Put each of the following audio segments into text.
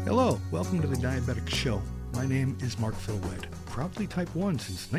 Hello, welcome to the Diabetic Show. My name is Mark Philwed, proudly type 1 since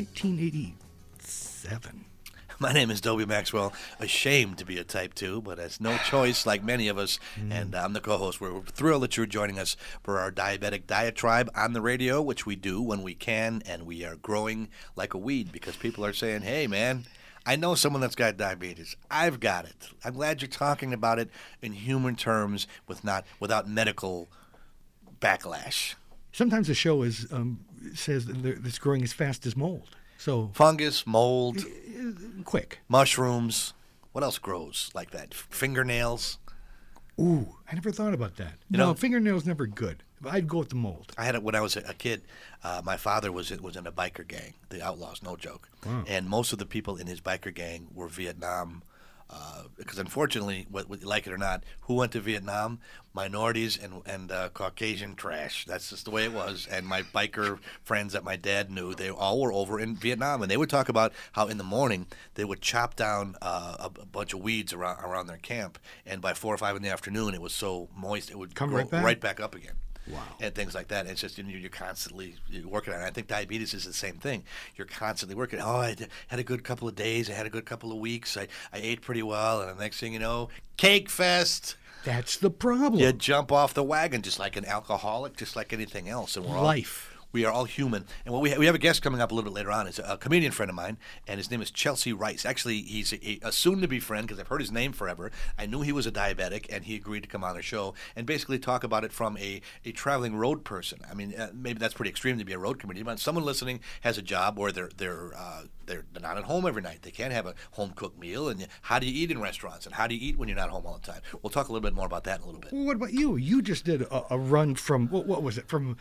1987. My name is Dobie Maxwell, ashamed to be a type 2, but has no choice like many of us, and I'm the co-host. We're thrilled that you're joining us for our diabetic diatribe on the radio, which we do when we can, and we are growing like a weed because people are saying, hey, man, I know someone that's got diabetes. I've got it. I'm glad you're talking about it in human terms without medical backlash. Sometimes the show says that it's growing as fast as mold. So Fungus, mold, quick. mushrooms. What else grows like that? Fingernails. Ooh, I never thought about that. You No, know- fingernails never good. I'd go with the mold. I had it when I was a kid. My father was in a biker gang, the Outlaws, no joke. Wow. And most of the people in his biker gang were Vietnam. Because unfortunately, whether you like it or not, who went to Vietnam? Minorities and Caucasian trash. That's just the way it was. And my biker friends that my dad knew, they all were over in Vietnam. And they would talk about how in the morning they would chop down a bunch of weeds around their camp. And by 4 or 5 in the afternoon, it was so moist, it would Come grow right back? up again. Wow. And things like that. It's just you're constantly working on it. I think diabetes is the same thing. You're constantly working. Oh, I had a good couple of days. I had a good couple of weeks. I ate pretty well. And the next thing you know, cake fest. That's the problem. You jump off the wagon just like an alcoholic, just like anything else. And we are all human. And we have a guest coming up a little bit later on. It's a comedian friend of mine, and his name is Chelsea Rice. Actually, he's a soon-to-be friend because I've heard his name forever. I knew he was a diabetic, and he agreed to come on the show and basically talk about it from a traveling road person. I mean, maybe that's pretty extreme to be a road comedian, but someone listening has a job where they're not at home every night. They can't have a home-cooked meal. And how do you eat in restaurants? And how do you eat when you're not home all the time? We'll talk a little bit more about that in a little bit. Well, what about you? You just did a run from, what was it, from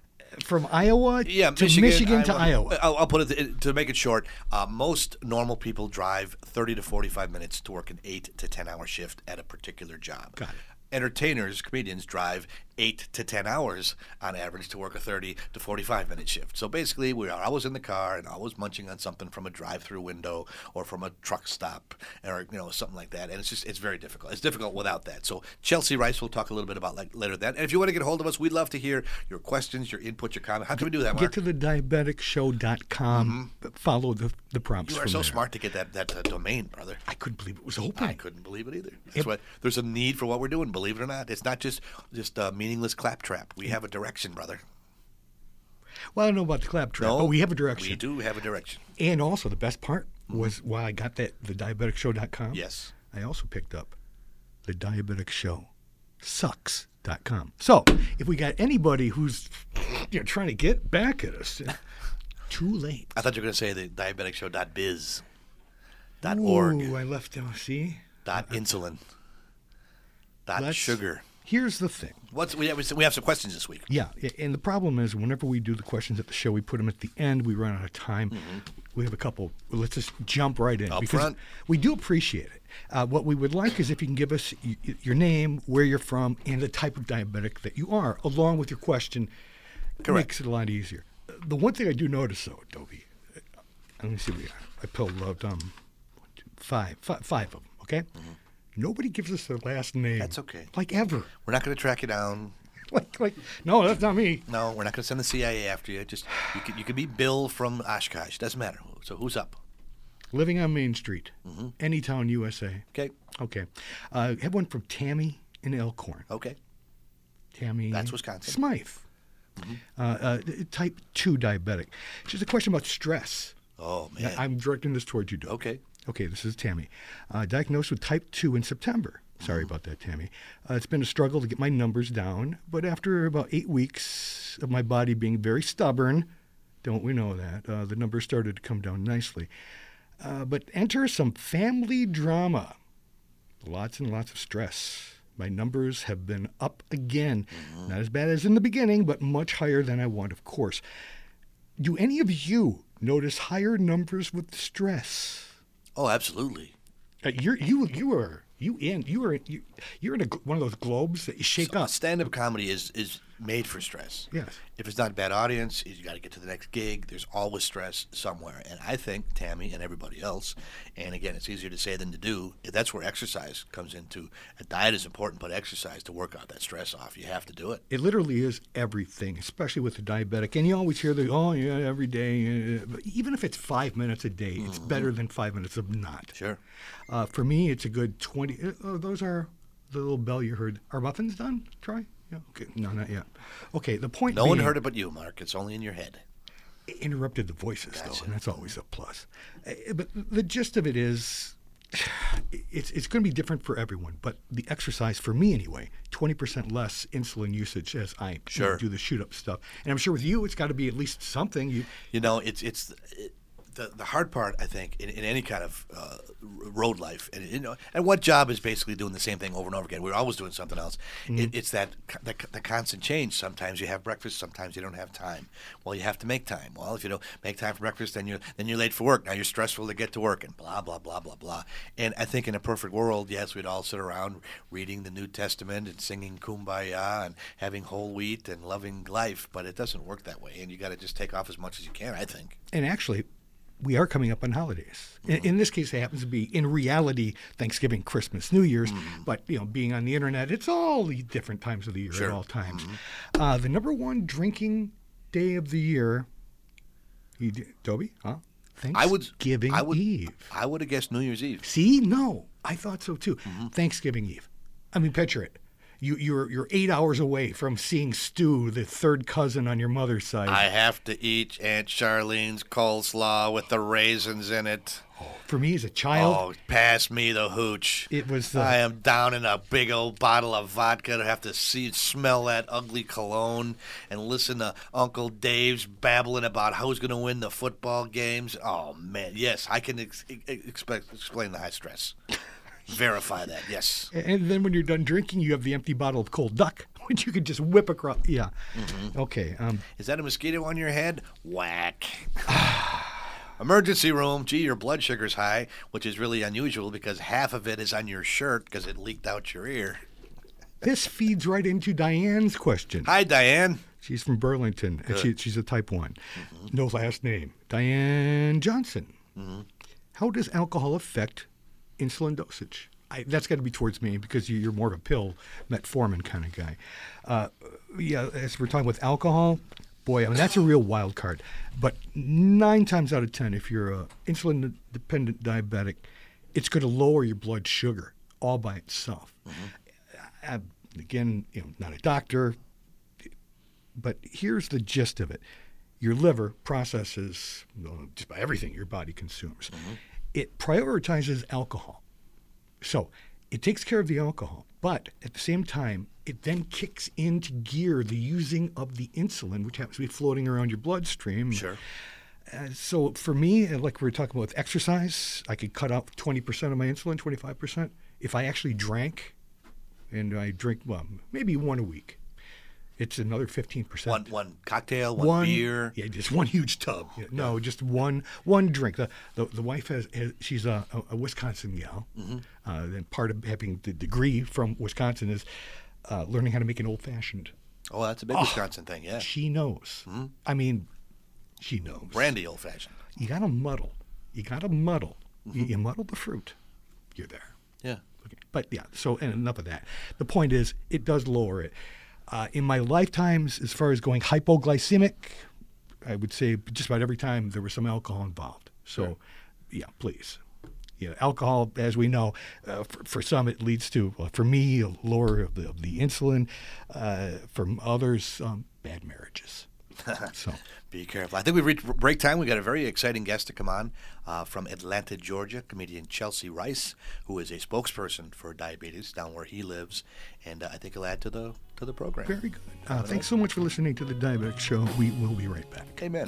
Iowa to Michigan to Iowa. I'll put it to make it short. Most normal people drive 30 to 45 minutes to work an 8 to 10 hour shift at a particular job. Got it. Entertainers, comedians, drive 8 to 10 hours on average to work a 30 to 45 minute shift. So basically, we are always in the car and always munching on something from a drive-through window or from a truck stop or something like that. And it's very difficult. It's difficult without that. So Chelsea Rice will talk a little bit about later that. And if you want to get a hold of us, we'd love to hear your questions, your input, your comment. How can we do that, Mark? Get to the diabeticshow.com. Follow the prompts. You are from so there. smart to get that domain, brother. I couldn't believe it was open. I couldn't believe it either. That's why there's a need for what we're doing, believe it or not. It's not just meaningless claptrap. We have a direction, brother. Well, I don't know about the claptrap, but we have a direction. We do have a direction. And also, the best part was while I got the diabeticshow.com. Yes. I also picked up the diabeticshow.sucks.com. So, if we got anybody who's trying to get back at us, too late. I thought you were going to say the diabeticshow.biz. .org. Ooh, I left them. See? .insulin. Let's- .sugar. Here's the thing. We have some questions this week. Yeah, and the problem is whenever we do the questions at the show, we put them at the end. We run out of time. We have a couple. Let's just jump right in. Up because front. we do appreciate it. What we would like is if you can give us your name, where you're from, and the type of diabetic that you are, along with your question. It Correct. makes it a lot easier. The one thing I do notice, though, Dobie, let me see what we got. I pulled out 5 of them, okay? Nobody gives us their last name. That's okay. Like ever. We're not going to track you down. Like, no, that's not me. No, we're not going to send the CIA after you. Just you could be Bill from Oshkosh. Doesn't matter. So who's up? Living on Main Street, Anytown, USA. Okay. Okay. I have one from Tammy in Elkhorn. Okay. Tammy. That's Wisconsin. Smythe. Type 2 diabetic. She has a question about stress. Oh, man. I'm directing this towards you, Doug. Okay. Okay, this is Tammy. Diagnosed with type 2 in September. Sorry about that, Tammy. It's been a struggle to get my numbers down, but after about 8 weeks of my body being very stubborn, don't we know that, the numbers started to come down nicely. But enter some family drama. Lots and lots of stress. My numbers have been up again. Not as bad as in the beginning, but much higher than I want, of course. Do any of you notice higher numbers with stress? Oh, absolutely. You're in one of those globes that you shake up. Stand-up comedy is made for stress. Yes. If it's not a bad audience, you got to get to the next gig. There's always stress somewhere. And I think Tammy and everybody else, and again, it's easier to say than to do, that's where exercise comes into. A diet is important, but exercise to work out that stress off. You have to do it. It literally is everything, especially with the diabetic. And you always hear every day. But even if it's 5 minutes a day, it's better than 5 minutes of not. Sure. For me, it's a good 20. Those are the little bell you heard. Are muffins done, Troy? Yeah. Okay. No, not yet. Okay, the point No being, one heard it but you, Mark. It's only in your head. Interrupted the voices, Gotcha. though, and that's always a plus. But the gist of it is, it's going to be different for everyone. But the exercise, for me anyway, 20% less insulin usage as I do the shoot-up stuff. And I'm sure with you, it's got to be at least something. The hard part, I think, in any kind of road life, and what job is basically doing the same thing over and over again. We're always doing something else. It's the constant change. Sometimes you have breakfast, sometimes you don't have time. Well, you have to make time. Well, if you don't make time for breakfast, then you're late for work. Now you're stressful to get to work, and blah blah blah blah blah. And I think in a perfect world, yes, we'd all sit around reading the New Testament and singing Kumbaya and having whole wheat and loving life. But it doesn't work that way, and you got to just take off as much as you can, I think. And actually, we are coming up on holidays. In this case, it happens to be, in reality, Thanksgiving, Christmas, New Year's. But, being on the internet, it's all the different times of the year at all times. The number one drinking day of the year, Toby, huh? Thanksgiving Eve. I would have guessed New Year's Eve. See? No. I thought so, too. Thanksgiving Eve. I mean, picture it. You're 8 hours away from seeing Stu, the third cousin on your mother's side. I have to eat Aunt Charlene's coleslaw with the raisins in it. For me as a child. Oh, pass me the hooch. I am down in a big old bottle of vodka to have to smell that ugly cologne and listen to Uncle Dave's babbling about who's going to win the football games. Oh, man. Yes, I can explain the high stress. Verify that, yes. And then when you're done drinking, you have the empty bottle of cold duck, which you could just whip across. Yeah. Okay. Is that a mosquito on your head? Whack. Emergency room. Gee, your blood sugar's high, which is really unusual because half of it is on your shirt because it leaked out your ear. This feeds right into Diane's question. Hi, Diane. She's from Burlington, and she's a type 1. No last name. Diane Johnson. How does alcohol affect insulin dosage? That's got to be towards me because you're more of a pill, metformin kind of guy. As we're talking with alcohol, boy, I mean, that's a real wild card. But 9 times out of 10, if you're an insulin-dependent diabetic, it's going to lower your blood sugar all by itself. Again, not a doctor, but here's the gist of it. Your liver processes just about everything your body consumes. It prioritizes alcohol. So it takes care of the alcohol, but at the same time, it then kicks into gear the using of the insulin, which happens to be floating around your bloodstream. Sure. So for me, like we were talking about with exercise, I could cut out 20% of my insulin, 25%. If I actually drank, and I drink, maybe one a week, it's another 15%. One cocktail, one beer. Yeah, just one huge tub. No, just one drink. The wife she's a Wisconsin gal. And part of having the degree from Wisconsin is learning how to make an old fashioned. Oh, that's a big Wisconsin thing. Yeah, she knows. I mean, she knows. Brandy old fashioned. You got to muddle. You muddle the fruit. You're there. Yeah. Okay. But yeah. So and enough of that. The point is, it does lower it. In my lifetimes, as far as going hypoglycemic, I would say just about every time there was some alcohol involved. So, yeah, please. Yeah, alcohol, as we know, for some it leads to, for me, a lower of the insulin. For others, bad marriages. So be careful. I think we've reached break time. We've got a very exciting guest to come on from Atlanta, Georgia, comedian Chelsea Rice, who is a spokesperson for diabetes down where he lives, and I think he'll add to the program. Very good. Thanks so much for listening to The Diabetic Show. We will be right back. Amen.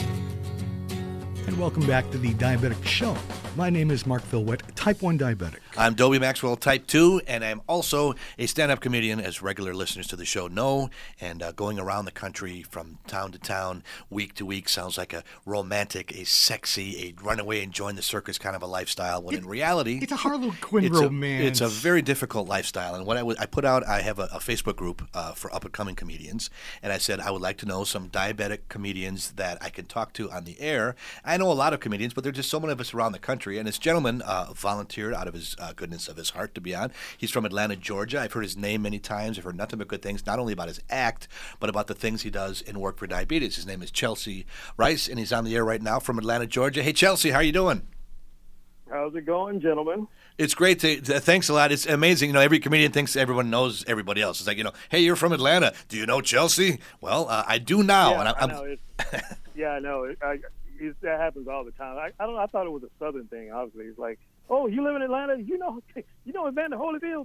Welcome back to The Diabetic Show. My name is Mark Philwett, type 1 diabetic. I'm Dobie Maxwell, Type 2, and I'm also a stand-up comedian, as regular listeners to the show know, and going around the country from town to town, week to week, sounds like a romantic, a sexy, a runaway and join the circus kind of a lifestyle, when in reality... It's a Harlequin romance. It's a very difficult lifestyle, and what I put out, I have a Facebook group for up-and-coming comedians, and I said I would like to know some diabetic comedians that I can talk to on the air. I know a lot of comedians, but there are just so many of us around the country, and this gentleman volunteered out of his goodness of his heart to be on. He's from Atlanta, Georgia. I've heard his name many times. I've heard nothing but good things, not only about his act, but about the things he does in work for diabetes. His name is Chelsea Rice, and he's on the air right now from Atlanta, Georgia. Hey, Chelsea, how are you doing? How's it going, gentlemen? It's great. Thanks a lot. It's amazing. Every comedian thinks everyone knows everybody else. It's like, hey, you're from Atlanta. Do you know Chelsea? Well, I do now. Yeah, and I know. Yeah, I know. That happens all the time. I don't know. I thought it was a Southern thing. Obviously, it's like, oh, you live in Atlanta? You know Evander Holyfield?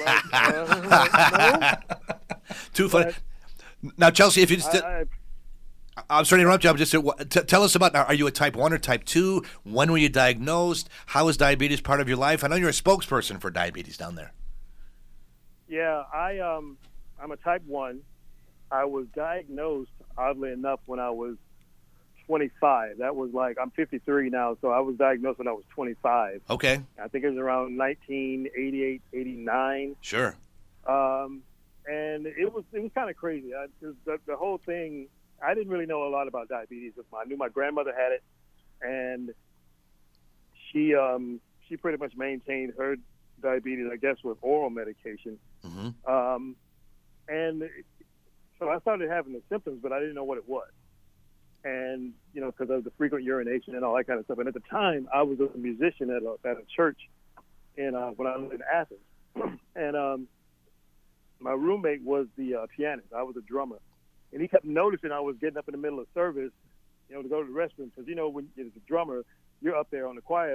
No. Too funny. Now, Chelsea, if you just, I'm sorry to interrupt you. Just tell us about. Are you a type 1 or type 2? When were you diagnosed? How is diabetes part of your life? I know you're a spokesperson for diabetes down there. Yeah, I'm a type 1. I was diagnosed, oddly enough, when I was 25. That was I'm 53 now, so I was diagnosed when I was 25. Okay. I think it was around 1988, 89. Sure. And it was kind of crazy. The whole thing, I didn't really know a lot about diabetes. I knew my grandmother had it, and she pretty much maintained her diabetes, I guess, with oral medication. Mm-hmm. And so I started having the symptoms, but I didn't know what it was. And, because of the frequent urination and all that kind of stuff. And at the time, I was a musician at a church when I lived in Athens. And my roommate was the pianist. I was a drummer. And he kept noticing I was getting up in the middle of service, to go to the restroom. Because, when you're a drummer, you're up there on the choir,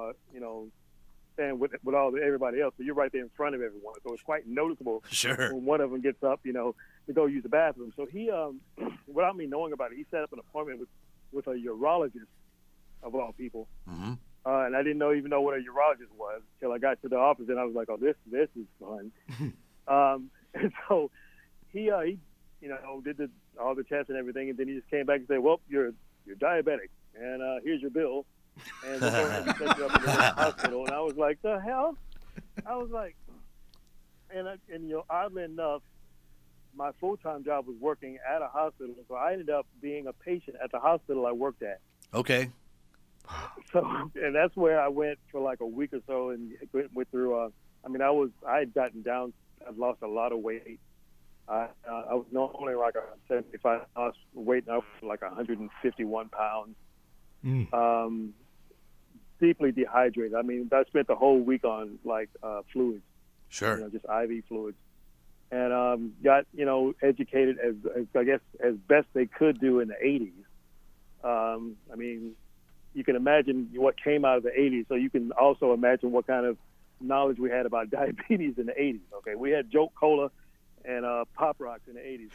standing with everybody else. So you're right there in front of everyone. So it's quite noticeable Sure. when one of them gets up, to go use the bathroom. So he, without me knowing about it, he set up an appointment with a urologist, of all people. Mm-hmm. And I didn't even know what a urologist was until I got to the office, and I was like, oh, this is fun. And so he did all the tests and everything, and then he just came back and said, well, you're diabetic, and here's your bill. And we're going to set you up in the hospital. And I was like, the hell? I was like, and oddly enough, my full-time job was working at a hospital, so I ended up being a patient at the hospital I worked at. Okay. So, and that's where I went for a week or so, and went through. I had gotten down. I'd lost a lot of weight. I was normally a 75 lost weight, now I was 151 pounds. Deeply dehydrated. I spent the whole week on fluids. Sure. Just IV fluids. And got educated as best they could do in the 80s. You can imagine what came out of the 80s, so you can also imagine what kind of knowledge we had about diabetes in the 80s. Okay, we had Joke Cola and Pop Rocks in the 80s.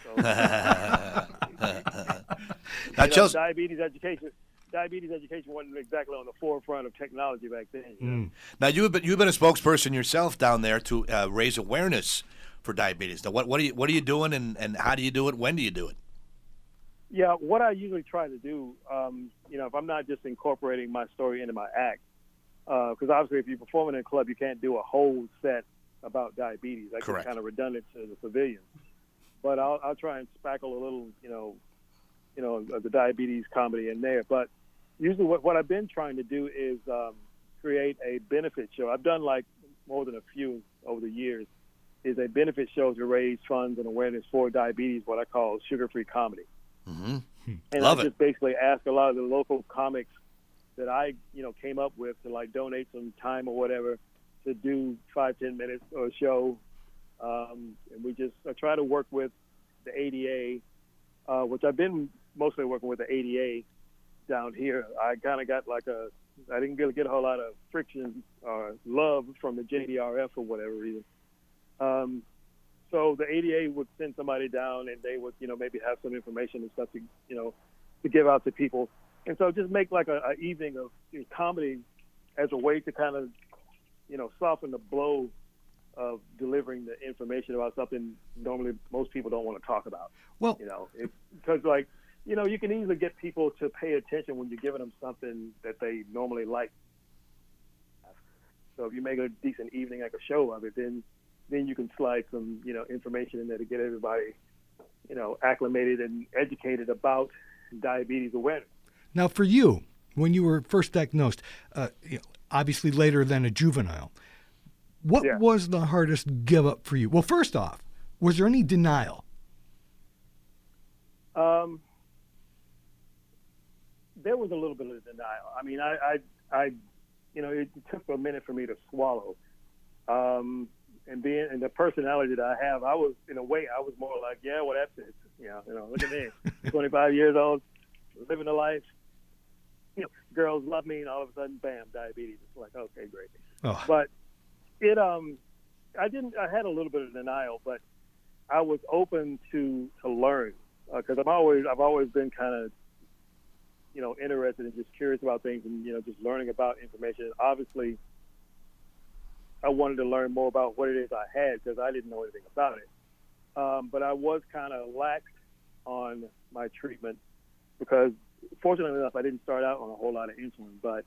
So diabetes education wasn't exactly on the forefront of technology back then. Now you've been a spokesperson yourself down there to raise awareness for diabetes. Now, what are you doing, and how do you do it? When do you do it? Yeah, what I usually try to do, if I'm not just incorporating my story into my act, because obviously if you're performing in a club, you can't do a whole set about diabetes. That's kind of redundant to the civilians. But I'll try and spackle a little, the diabetes comedy in there. But usually what I've been trying to do is create a benefit show. I've done more than a few over the years. Is a benefit show to raise funds and awareness for diabetes, what I call sugar-free comedy. Mm-hmm. And I just basically ask a lot of the local comics that I, came up with to donate some time or whatever to do 5-10 minutes or a show. And I try to work with the ADA, which I've been mostly working with the ADA down here. I kind of got I didn't really get a whole lot of friction or love from the JDRF for whatever reason. So the ADA would send somebody down, and they would, maybe have some information and stuff to give out to people. And so just make a evening of comedy as a way to kind of, soften the blow of delivering the information about something normally most people don't want to talk about. Well, because you can easily get people to pay attention when you're giving them something that they normally like. So if you make a decent evening like a show of it, then you can slide some information in there to get everybody acclimated and educated about diabetes awareness. Now, for you, when you were first diagnosed, obviously later than a juvenile, what was the hardest give up for you? Well, first off, was there any denial? There was a little bit of denial. I mean, it took a minute for me to swallow. And the personality that I have, I was, in a way, I was more like, yeah, well, that's it. Look at me, 25 years old, living a life. Girls love me, and all of a sudden, bam, diabetes. It's like, okay, great. Oh. But I had a little bit of denial, but I was open to learn because I've always been kind of, interested and just curious about things and, just learning about information. Obviously, I wanted to learn more about what it is I had because I didn't know anything about it. But I was kind of lax on my treatment because, fortunately enough, I didn't start out on a whole lot of insulin, but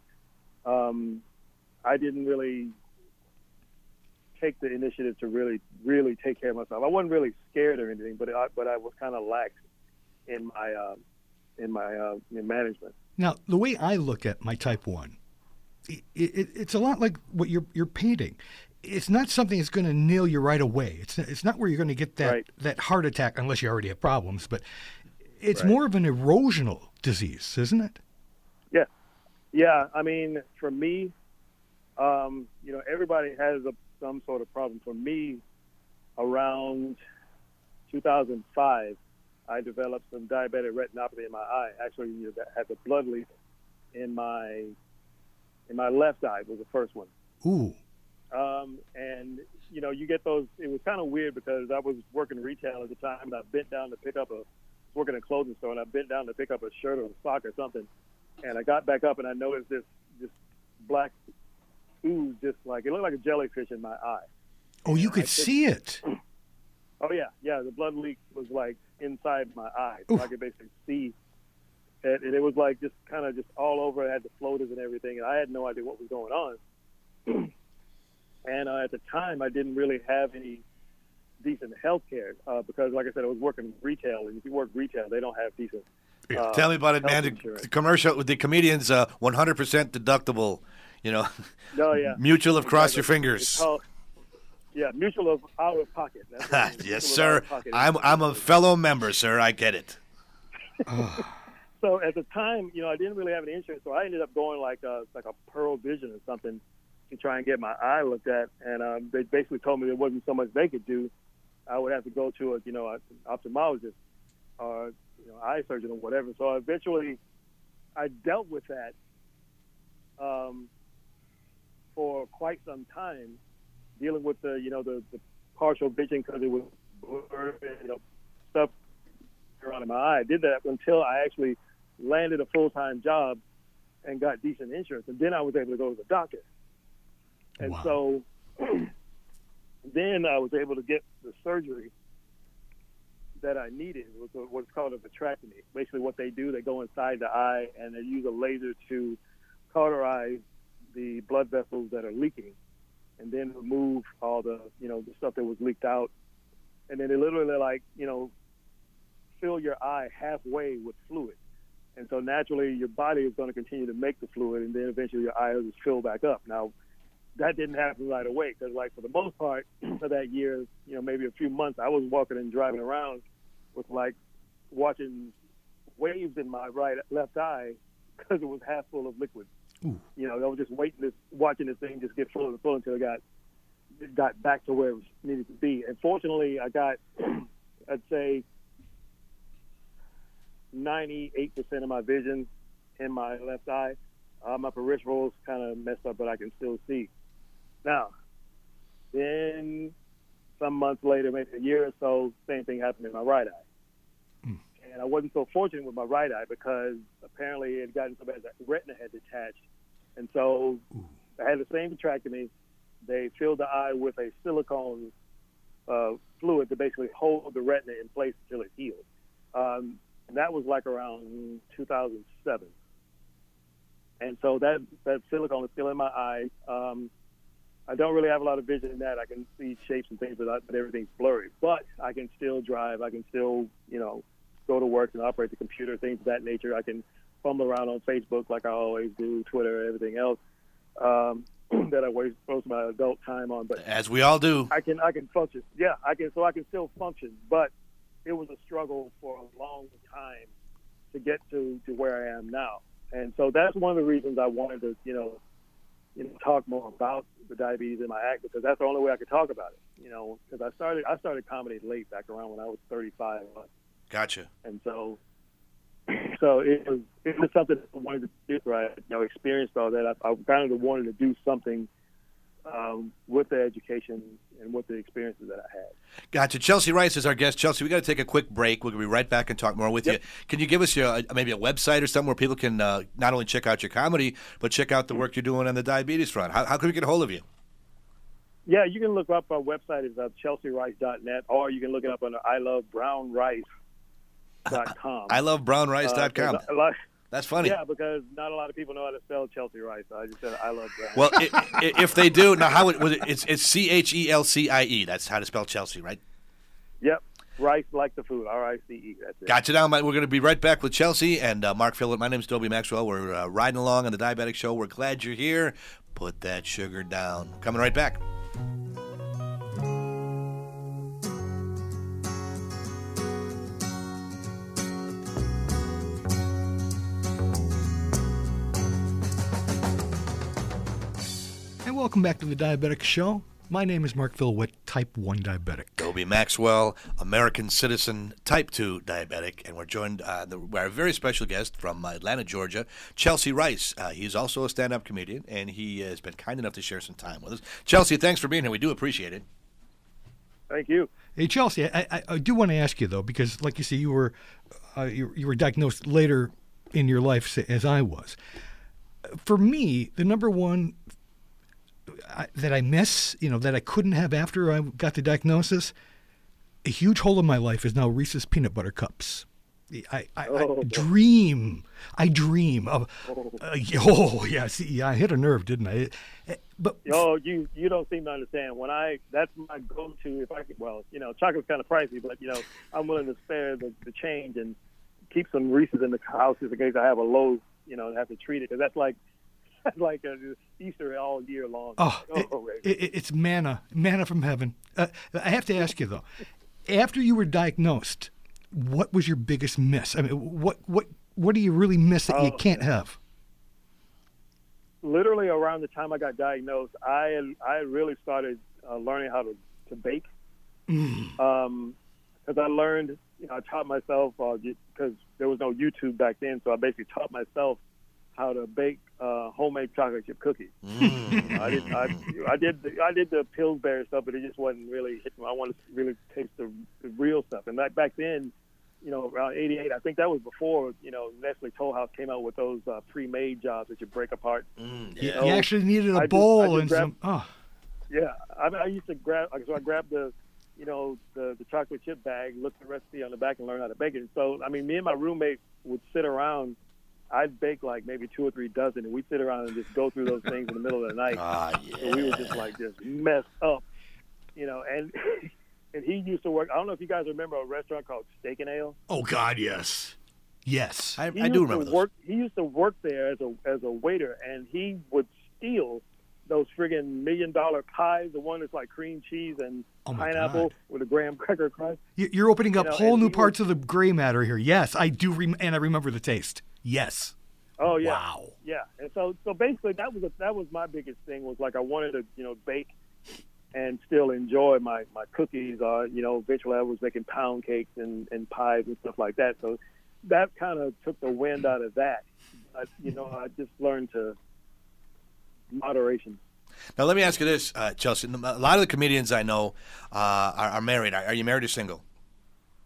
I didn't really take the initiative to really, really take care of myself. I wasn't really scared or anything, but I was kind of lax in my management. Now, the way I look at my type 1, it's a lot like what you're painting. It's not something that's going to nail you right away. It's not where you're going to get that heart attack unless you already have problems. But it's more of an erosional disease, isn't it? Yeah, yeah. I mean, for me, everybody has some sort of problem. For me, around 2005, I developed some diabetic retinopathy in my eye. Actually, that had the blood leak in my left eye was the first one. Ooh. And you get those. It was kind of weird because I was working retail at the time, and I bent down to pick up working in a clothing store, and I bent down to pick up a shirt or a sock or something, and I got back up and I noticed this black ooze, just like it looked like a jellyfish in my eye. Oh, you could see it. Oh yeah. The blood leak was like inside my eye, so I could basically see it, and it was like just kind of just all over. It had the floaters and everything, and I had no idea what was going on. And at the time, I didn't really have any decent health care because, like I said, I was working retail, and if you work retail, they don't have decent. Tell me about it, man. The commercial with the comedians, 100% deductible. Oh yeah. Mutual of cross your fingers. Mutual of out of pocket. Yes, sir. I'm a fellow member, sir. I get it. So at the time, I didn't really have any insurance, so I ended up going like a Pearl Vision or something to try and get my eye looked at, and they basically told me there wasn't so much they could do. I would have to go to an ophthalmologist or eye surgeon or whatever. So eventually, I dealt with that for quite some time, dealing with the partial vision because it was stuff around in my eye. I did that until I actually landed a full-time job and got decent insurance, and then I was able to go to the doctor. And so then I was able to get the surgery that I needed, what's called a vitrectomy. Basically what they do, they go inside the eye and they use a laser to cauterize the blood vessels that are leaking and then remove all the, the stuff that was leaked out. And then they literally fill your eye halfway with fluid. And so naturally your body is going to continue to make the fluid, and then eventually your eye will just fill back up. Now, that didn't happen right away because, for the most part of that year, maybe a few months, I was walking and driving around with, watching waves in my left eye because it was half full of liquid. Ooh. I was just watching this thing just get full and full until it got back to where it needed to be. And fortunately, I got, I'd say, 98% of my vision in my left eye. My peripherals kind of messed up, but I can still see. Now, then some months later, maybe a year or so, same thing happened in my right eye. Mm. And I wasn't so fortunate with my right eye because apparently it had gotten so bad that the retina had detached. And so I had the same vitrectomy, they fill the eye with a silicone fluid to basically hold the retina in place until it heals. And that was like around 2007. And so that silicone is still in my eye. I don't really have a lot of vision in that. I can see shapes and things, but everything's blurry. But I can still drive. I can still, go to work and operate the computer, things of that nature. I can fumble around on Facebook like I always do, Twitter, everything else that I waste most of my adult time on. But as we all do, I can function. Yeah, I can still function. But it was a struggle for a long time to get to where I am now. And so that's one of the reasons I wanted to, talk more about the diabetes in my act, because that's the only way I could talk about it. Because I started comedy late, back around when I was 35. Gotcha. And so it was something I wanted to do. Right, experienced all that. I kind of wanted to do something with the education and with the experiences that I had. Gotcha. Chelsea Rice is our guest. Chelsea, we got to take a quick break. We're going to be right back and talk more with you. Can you give us maybe a website or something where people can not only check out your comedy, but check out the work you're doing on the diabetes front? How can we get a hold of you? Yeah, you can look up our website is chelsearice.net, or you can look it up on ilovebrownrice.com. ilovebrownrice.com. That's funny. Yeah, because not a lot of people know how to spell Chelsea Rice. So I just said I love Brown. Well, if they do, now how it's CHELCIE. That's how to spell Chelsea, right? Yep. Rice like the food. RICE. That's it. Gotcha. Now we're going to be right back with Chelsea and Mark Phillip. My name's Dobie Maxwell. We're riding along on the Diabetic Show. We're glad you're here. Put that sugar down. Coming right back. Welcome back to the Diabetic Show. My name is Mark Philwitt, type 1 diabetic. Dobie Maxwell, American citizen, type 2 diabetic. And we're joined by a very special guest from Atlanta, Georgia, Chelsea Rice. He's also a stand-up comedian, and he has been kind enough to share some time with us. Chelsea, thanks for being here. We do appreciate it. Thank you. Hey, Chelsea, I do want to ask you, though, because like you say, you were diagnosed later in your life as I was. For me, the number one that I miss, that I couldn't have after I got the diagnosis, a huge hole in my life is now Reese's Peanut Butter Cups. I dream of, I hit a nerve, didn't I? But you don't seem to understand. That's my go-to. If I could, chocolate's kind of pricey, but I'm willing to spare the change and keep some Reese's in the house just in case I have a low, and have to treat it, because that's like Easter all year long. It's manna from heaven. I have to ask you though, after you were diagnosed, what was your biggest miss? I mean, what do you really miss that you can't have? Literally around the time I got diagnosed, I really started learning how to bake. Because I learned, I taught myself because there was no YouTube back then, so I basically taught myself how to bake homemade chocolate chip cookies. I did the Pillsbury stuff, but it just wasn't really hitting. I wanted to really taste the real stuff. And back then, around '88, I think that was before Nestle Toll House came out with those pre-made jobs that you break apart. You actually needed a bowl and some. Yeah, I used to grab. So I grabbed the chocolate chip bag, looked at the recipe on the back, and learned how to bake it. So me and my roommate would sit around. I'd bake like maybe 2 or 3 dozen, and we'd sit around and just go through those things in the middle of the night. So we were just messed up, and and he used to work. I don't know if you guys remember a restaurant called Steak and Ale. Oh God, yes. I do remember those. He used to work there as a waiter, and he would steal those friggin' $1 million pies, the one that's like cream cheese and pineapple with a graham cracker crust. You're opening up whole new parts of the gray matter here. Yes, I do, and I remember the taste. Yes. Oh yeah. Wow. Yeah, and so basically that was my biggest thing, was like I wanted to bake and still enjoy my cookies. Eventually I was making pound cakes and pies and stuff like that. So that kind of took the wind out of that. I just learned to moderation. Now let me ask you this, Chelsea. A lot of the comedians I know are married. Are you married or single?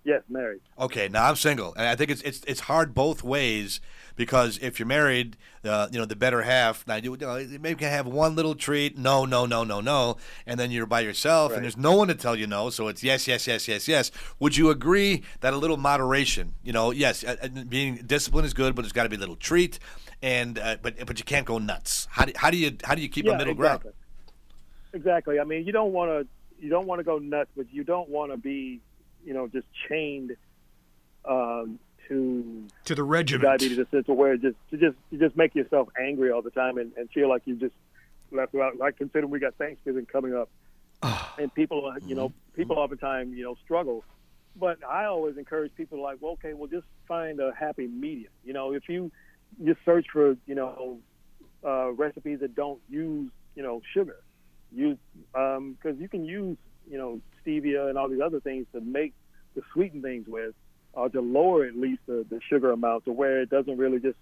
Yes, married. Okay, now I'm single, and I think it's hard both ways because if you're married, the better half. Now you maybe can have one little treat. No, no, no, no, no, and then you're by yourself, Right. and there's no one to tell you no. So it's yes, yes, yes, yes, yes. Would you agree that a little moderation? Yes, being disciplined is good, but it's got to be a little treat, and but you can't go nuts. How do you keep a middle ground? Exactly. I mean, you don't want to go nuts, but you don't want to be just chained to the regiment. Diabetes to where you just make yourself angry all the time and feel like you just left out. Like considering we got Thanksgiving coming up, and people oftentimes struggle. But I always encourage people like, well, okay, well, just find a happy medium. If you just search for recipes that don't use sugar, because you can use stevia and all these other things to sweeten things with, or to lower at least the sugar amount to where it doesn't really just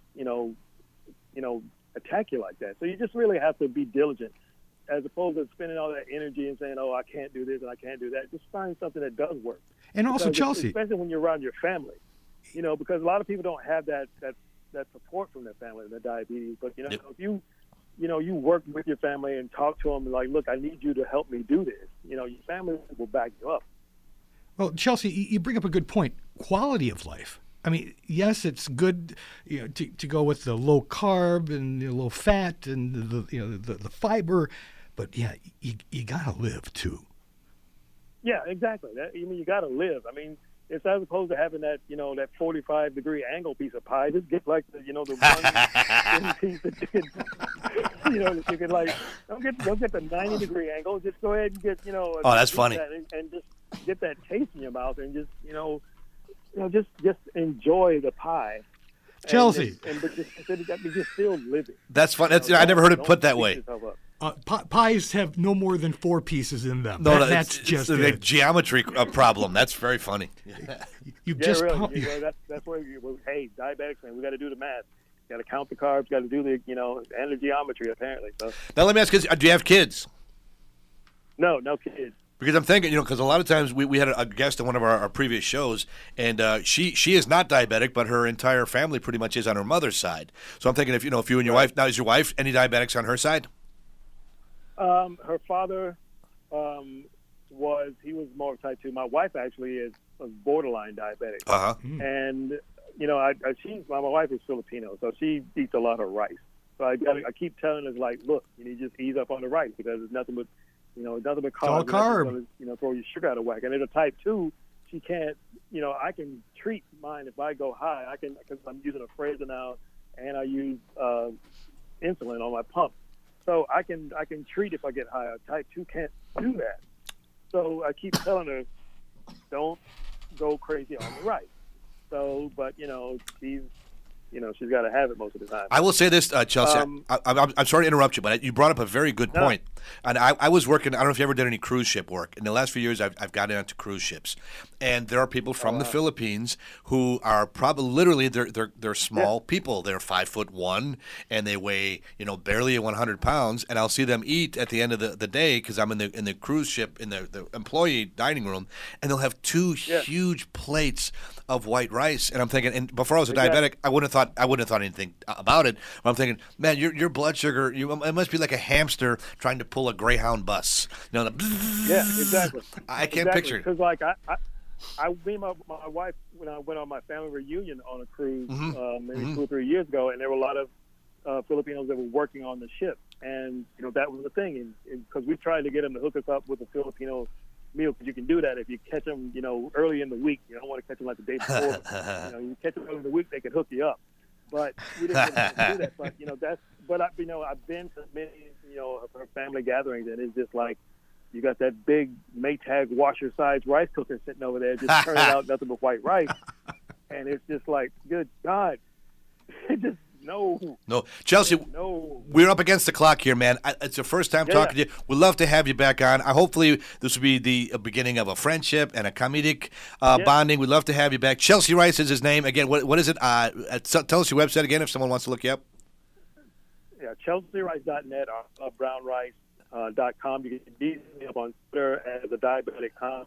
attack you like that. So you just really have to be diligent, as opposed to spending all that energy and saying, oh, I can't do this and I can't do that. Just find something that does work. And also, Chelsea, especially when you're around your family, because a lot of people don't have that support from their family and their diabetes. But if you you work with your family and talk to them like, look, I need you to help me do this. Your family will back you up. Well, Chelsea, you bring up a good point. Quality of life. I mean, yes, it's good, to go with the low carb and the low fat and the fiber, but yeah, you gotta live too. Yeah, exactly. You gotta live. I mean, it's as opposed to having that that 45-degree angle piece of pie. Just get like the one piece that you can that you can like don't get the 90-degree angle. Just go ahead and get Oh, that's funny. And just get that taste in your mouth and just just enjoy the pie. Chelsea, but just still living. That's fun. I never heard it put that way. Pies have no more than 4 pieces in them. No, that's just a geometry problem. That's very funny. Just really. pumped. That's where hey, diabetics, man, we got to do the math. Got to count the carbs. Got to do the and the geometry apparently. So now let me ask you: do you have kids? No kids. Because I'm thinking, because a lot of times we had a guest on one of our previous shows, and she is not diabetic, but her entire family pretty much is on her mother's side. So I'm thinking if you and your wife, now is your wife any diabetics on her side? Her father was more type 2. My wife actually was borderline diabetic. Uh-huh. And my wife is Filipino, so she eats a lot of rice. So I keep telling her like, look, you need to just ease up on the rice because it's nothing but nothing but carbs. It's all carb. Gonna, throw your sugar out of whack. And at a type 2, she can't. I can treat mine if I go high. I can because I'm using a Fraser now, and I use insulin on my pump. So I can treat if I get high. Type 2 can't do that. So I keep telling her, don't go crazy on the rice. So, but she's got to have it most of the time. I will say this, Chelsea. I'm sorry to interrupt you, but you brought up a very good point. And I was working. I don't know if you ever did any cruise ship work. In the last few years, I've gotten onto cruise ships, and there are people from the Philippines who are probably literally they're small people. They're 5'1", and they weigh barely 100 pounds. And I'll see them eat at the end of the day because I'm in the cruise ship in the employee dining room, and they'll have 2 huge plates of white rice. And I'm thinking, and before I was a diabetic, I wouldn't have thought anything about it. But I'm thinking, man, your blood sugar, it must be like a hamster trying to pull a Greyhound bus. Yeah, exactly. I can't picture it. Because like me and my wife, when I went on my family reunion on a cruise maybe 2 or 3 years ago, and there were a lot of Filipinos that were working on the ship, and that was the thing, because we tried to get them to hook us up with a Filipino meal, because you can do that if you catch them, early in the week. You don't want to catch them like the day before. You catch them early in the week, they can hook you up. But we didn't want to do that. But I've been to many of her family gatherings, and it's just like you got that big Maytag washer-sized rice cooker sitting over there, just turning out nothing but white rice, and it's just like, good God, just. No, Chelsea. No. We're up against the clock here, man. It's the first time talking to you. We'd love to have you back on. Hopefully, this will be the beginning of a friendship and a comedic bonding. We'd love to have you back. Chelsea Rice is his name. Again, what is it? Tell us your website again if someone wants to look you up. Yeah, chelsearice.net or brownrice.com. You can be up on Twitter as a diabetic.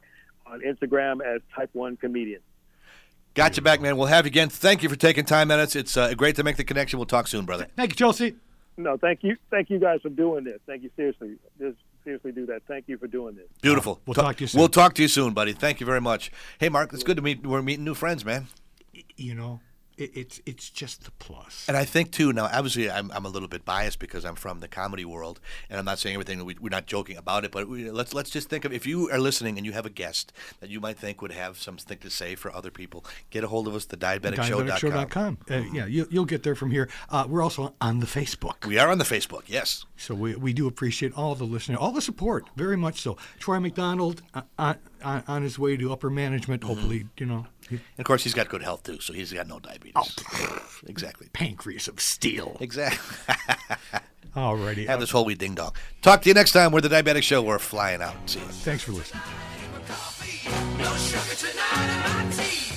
on Instagram as Type 1 Comedian. Got you back, man. We'll have you again. Thank you for taking time on us. It's great to make the connection. We'll talk soon, brother. Thank you, Chelsea. No, thank you guys for doing this. Thank you, seriously. Just seriously do that. Thank you for doing this. Beautiful. We'll talk to you soon. We'll talk to you soon, buddy. Thank you very much. Hey, Mark, it's good to meet. We're meeting new friends, man. You know, it's just the plus. And I think too. Now, obviously, I'm a little bit biased because I'm from the comedy world, and I'm not saying everything. We're not joking about it, but let's just think of, if you are listening and you have a guest that you might think would have something to say for other people, get a hold of us. TheDiabeticShow.com. Yeah, you'll get there from here. We're also on the Facebook. We are on the Facebook. Yes. So we do appreciate all the listeners, all the support, very much so. Troy McDonald on his way to upper management. Hopefully, you know. And of course, he's got good health too, so he's got no diabetes. Oh, exactly. Pancreas of steel. Exactly. All righty. Have this whole wee ding dong. Talk to you next time. We're the Diabetic Show. We're flying out. See you. Thanks for listening. No sugar tonight in my tea.